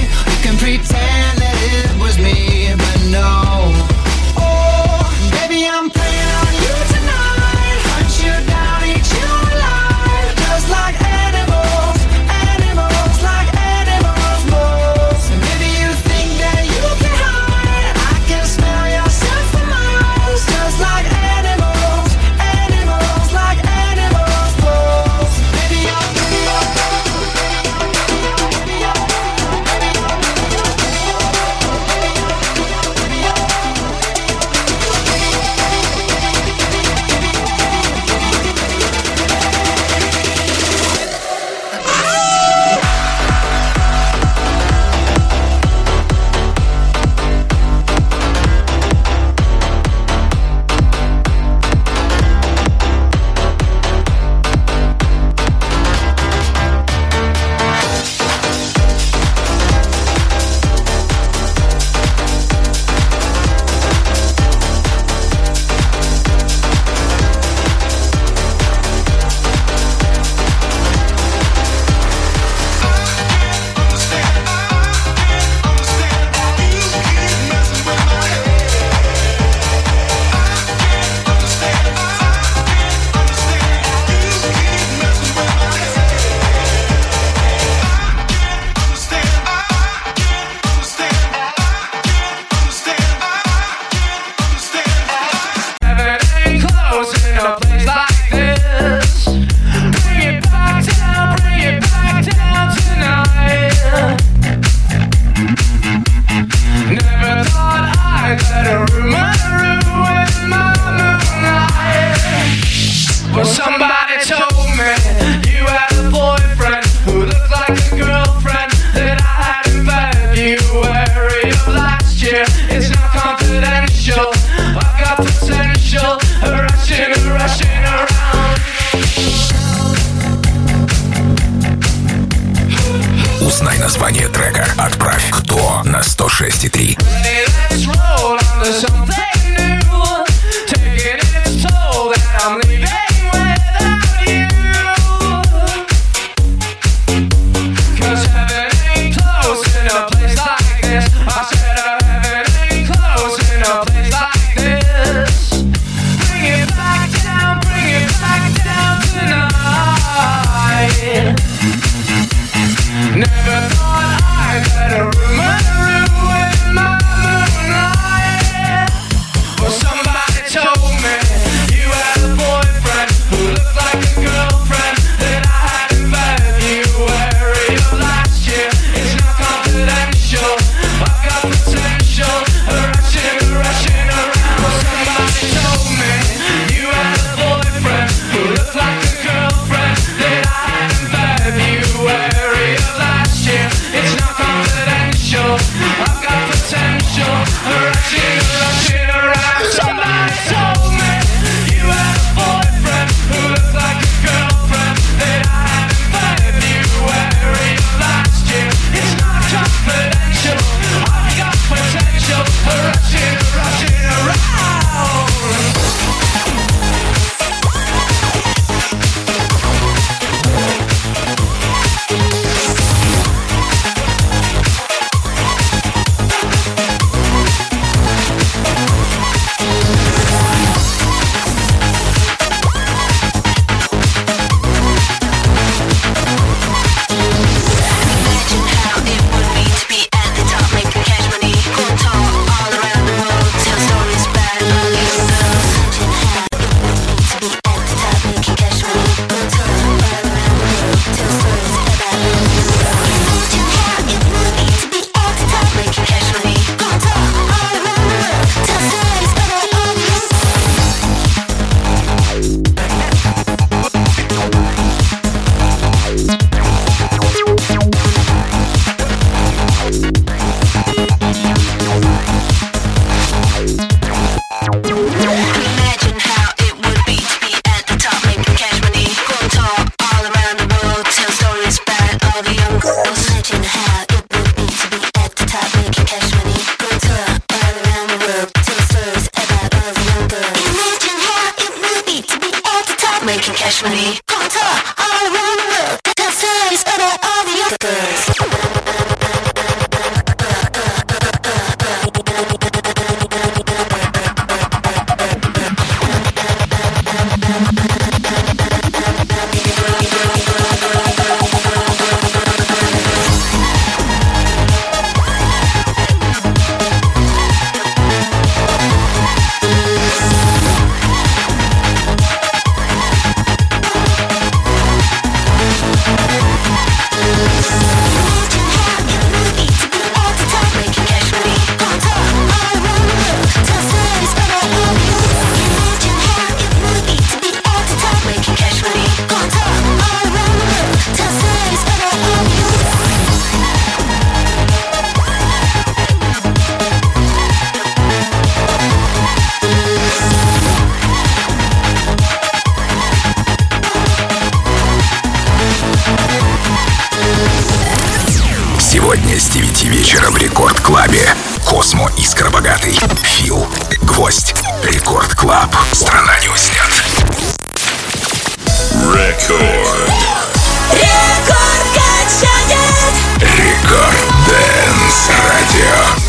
You can pretend that it was me, but no. Oh, baby, I'm playing on you tonight. Hunt you down, eat you alive. Just like animals, animals, like animals most. And maybe you think that you can hide. I can smell your scent for miles. Just like animals, animals, like animals most. Baby, somebody told me you had a boyfriend who looked like a girlfriend that I had in February of last year. It's not confidential. I've got potential. Rushing around. Узнай название трека, отправь «Кто» на 106.3. Let's roll on to something new. Taking its toll that I'm leaving without you. 'Cause heaven ain't close in a place like this. I said heaven ain't close in a place like this. Bring it back down tonight. Never thought I'd let a rumor ruin my moonlight. Well, somebody told me you had a boyfriend who looked like a girlfriend that I had in February of last year. It's not confidential. I've got potential. Rushing around. Well, somebody told me you had a boyfriend who looked like a girlfriend that I had in February of last year. It's not confidential. I've got potential. Rushing around. Somebody told me you had a boyfriend who looked like a girlfriend that I had in February of last year. It's not confidential. I've got potential. Rushing around. money. On tour all around the world. Tell stories about all the other girls. Сегодня с 9 вечера в Рекорд Клабе. Космо и Скоробогатый. Фил. Гвоздь. Рекорд Клаб. Страна не уснет. Рекорд. Рекорд качает. Рекорд Дэнс Радио.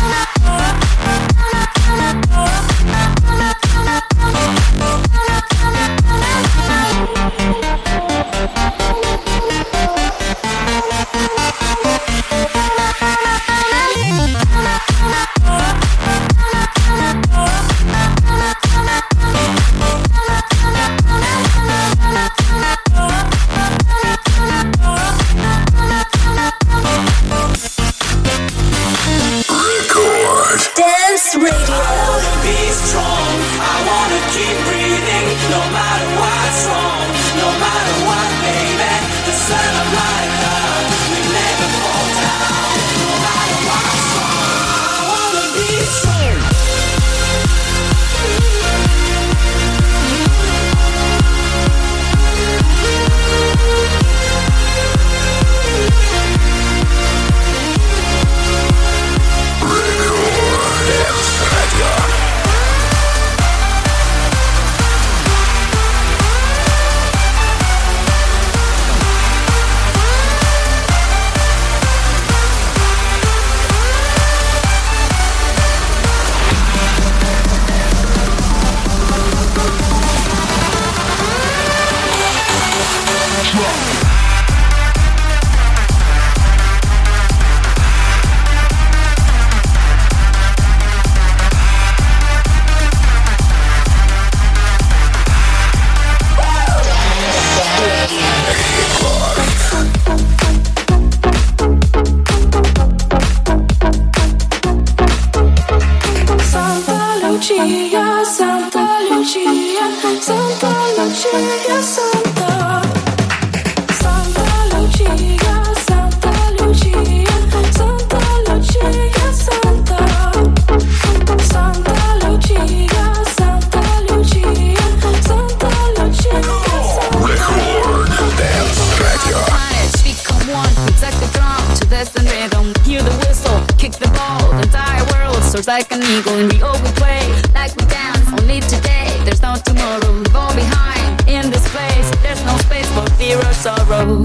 Like an eagle and we all we play like we dance only today. There's no tomorrow. We've all behind in this place. There's no space for fear or sorrow.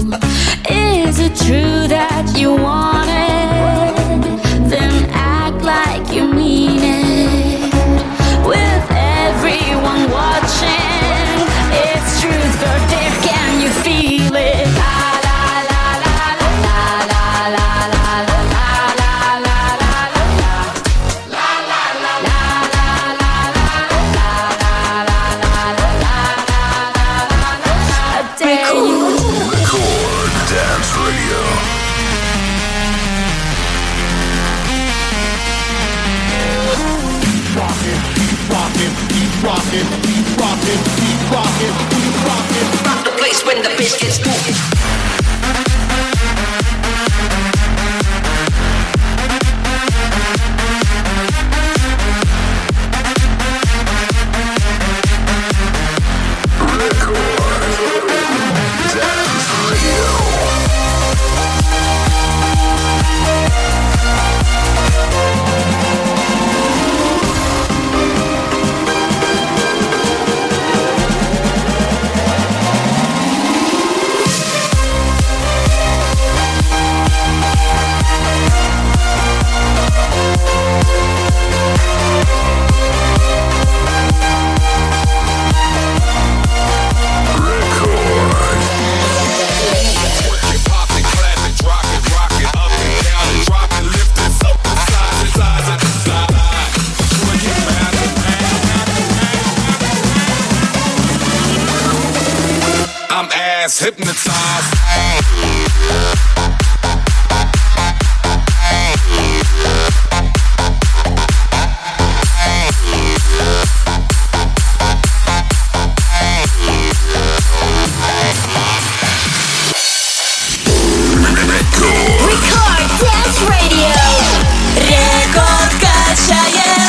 Is it true that you want it? Then act like you mean it. With everyone watching, it's truth or dare. Can you feel it? Rock the place when the bass gets moving. Hypnotized. Record Dance Radio. Рекорд качает.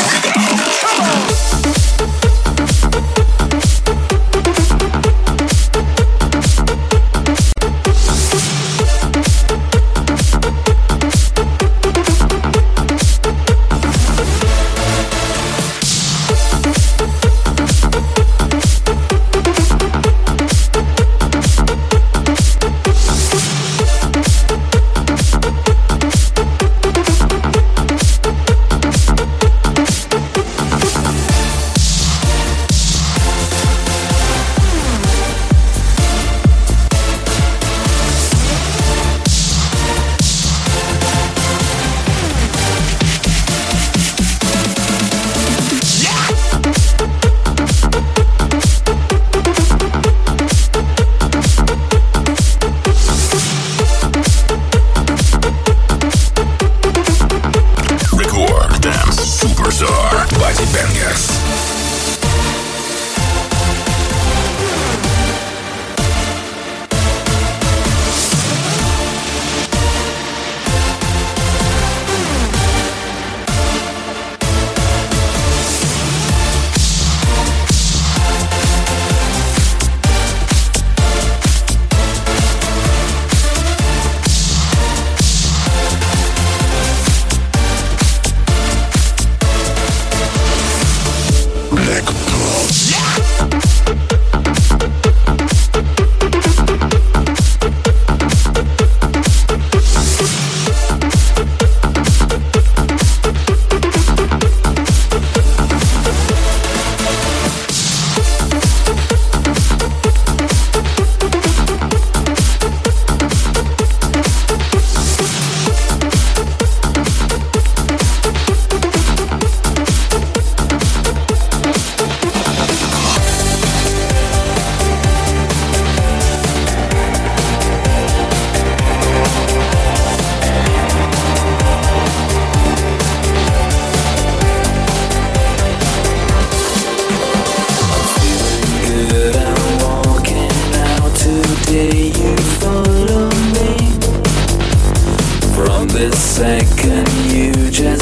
can you just